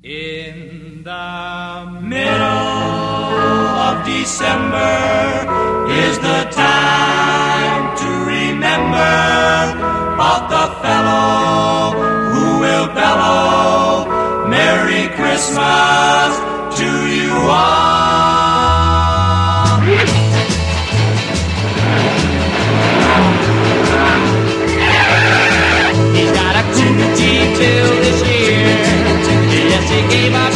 In the middle of December is the time to remember about the fellow who will bellow Merry Christmas to you all. He's got a cool detail this year. Yes, he gave up